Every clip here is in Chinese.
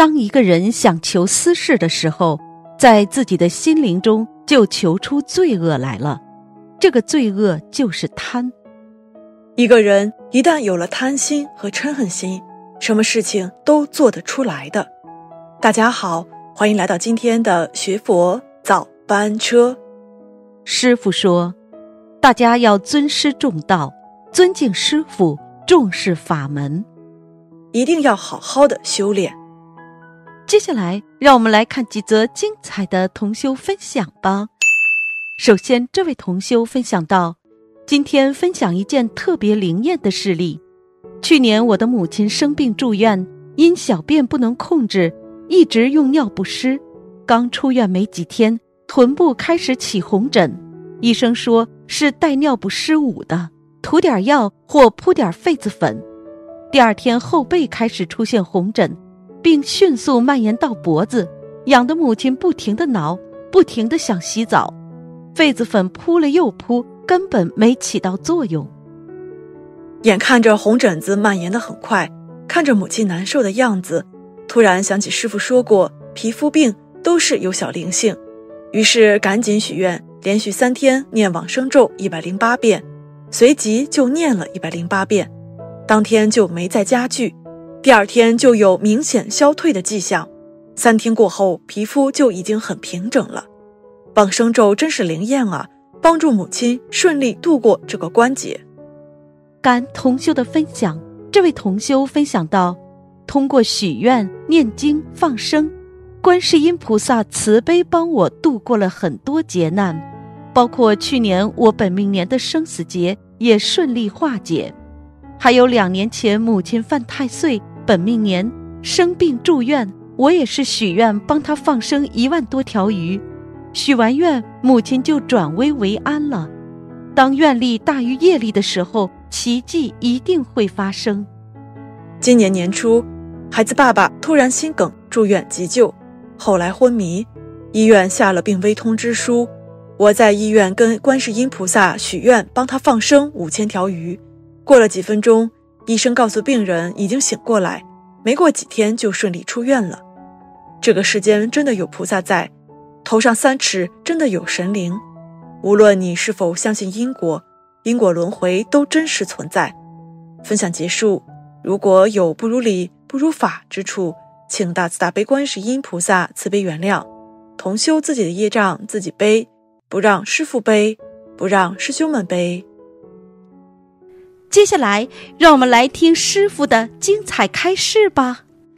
当一个人想求私事的时候，在自己的心灵中就求出罪恶来了，这个罪恶就是贪。 一个人一旦有了贪心和嗔恨心，什么事情都做得出来的。大家好，欢迎来到今天的学佛早班车。 师父说，大家要尊师重道，尊敬师父，重视法门， 一定要好好的修炼。 接下来让我们来看几则精彩的同修分享吧。首先，这位同修分享到，今天分享一件特别灵验的事例。去年我的母亲生病住院，因小便不能控制，一直用尿不湿。刚出院没几天，臀部开始起红疹，医生说是带尿不湿捂的，涂点药或铺点痱子粉。第二天后背开始出现红疹，并迅速蔓延到脖子，痒得母亲不停地挠，不停地想洗澡。痱子粉铺了又铺，根本没起到作用。 眼看着红疹子蔓延得很快，看着母亲难受的样子，突然想起师父说过，皮肤病都是有小灵性，于是赶紧许愿，连续3天念往生咒108遍，随即就念了108遍，当天就没再加剧，第二天就有明显消退的迹象，3天过后皮肤就已经很平整了。往生咒真是灵验啊，帮助母亲顺利度过这个关节。 感同修的分享，这位同修分享到，通过许愿、念经、放生，观世音菩萨慈悲帮我度过了很多劫难，包括去年我本命年的生死劫也顺利化解，还有2年前母亲犯太岁，本命年生病住院，我也是许愿帮她放生1万多条鱼，许完愿母亲就转危为安了。当愿力大于业力的时候，奇迹一定会发生。 今年年初，孩子爸爸突然心梗住院急救，后来昏迷，医院下了病危通知书。我在医院跟观世音菩萨许愿帮他放生5000条鱼，过了几分钟，医生告诉病人已经醒过来，没过几天就顺利出院了。这个世间真的有菩萨在，头上3尺真的有神灵，无论你是否相信因果，因果轮回都真实存在。分享结束，如果有不如理不如法之处，请大慈大悲观世音菩萨慈悲原谅，同修自己的业障自己背，不让师父背，不让师兄们背。 接下来让我们来听师父的精彩开示吧。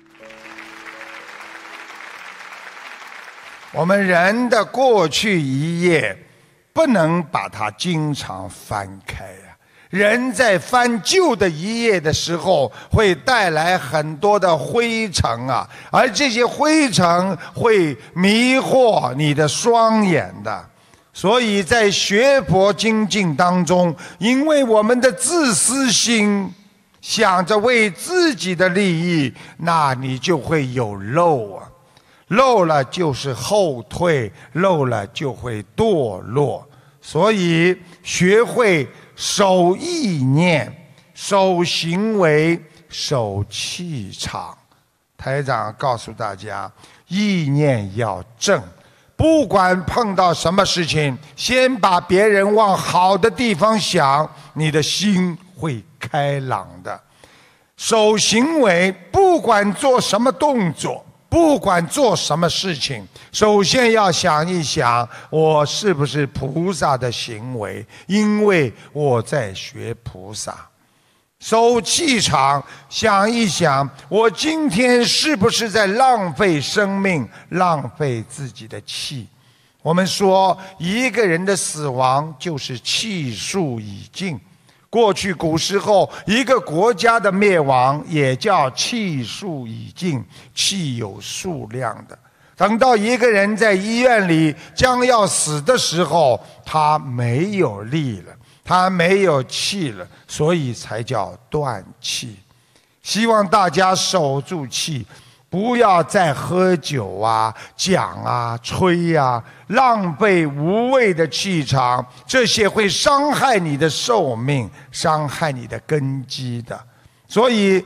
我们人的过去一页不能把它经常翻开呀。人在翻旧的一页的时候，会带来很多的灰尘啊，而这些灰尘会迷惑你的双眼的。所以在学佛精进当中，因为我们的自私心，想着为自己的利益，那你就会有漏啊。漏了就是后退，漏了就会堕落。所以学会守意念，守行为，守气场。台长告诉大家，意念要正，不管碰到什么事情，先把别人往好的地方想，你的心会开朗的。守行为，不管做什么动作，不管做什么事情，首先要想一想，我是不是菩萨的行为，因为我在学菩萨。守气场，想一想，我今天是不是在浪费生命，浪费自己的气。我们说，一个人的死亡就是气数已尽。过去古时候，一个国家的灭亡也叫气数已尽，气有数量的。等到一个人在医院里将要死的时候，他没有力了，他没有气了，所以才叫断气。希望大家守住气，不要再喝酒啊、讲啊、吹啊，浪费无谓的气场，这些会伤害你的寿命，伤害你的根基的。所以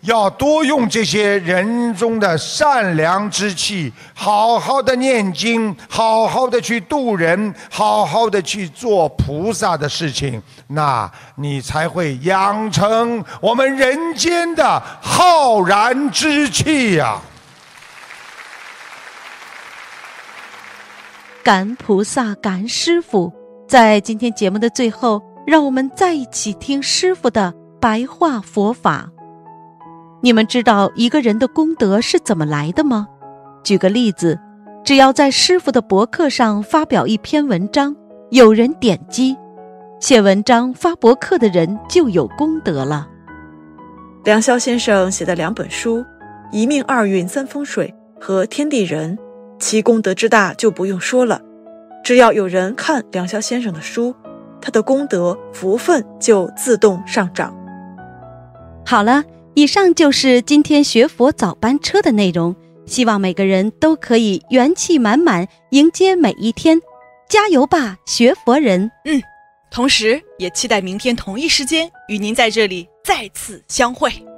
要多用这些人中的善良之气，好好的念经，好好的去度人，好好的去做菩萨的事情，那你才会养成我们人间的浩然之气呀。 感恩菩萨，感恩师父。在今天节目的最后，让我们再一起听师父的白话佛法。你们知道一个人的功德是怎么来的吗？举个例子，只要在师父的博客上发表一篇文章，有人点击，写文章发博客的人就有功德了。 梁霄先生写的2本书《一命二运三风水》和《天地人》，其功德之大就不用说了。只要有人看梁霄先生的书，他的功德福分就自动上涨。 好了，以上就是今天学佛早班车的内容，希望每个人都可以元气满满迎接每一天，加油吧，学佛人！ 同时也期待明天同一时间与您在这里再次相会。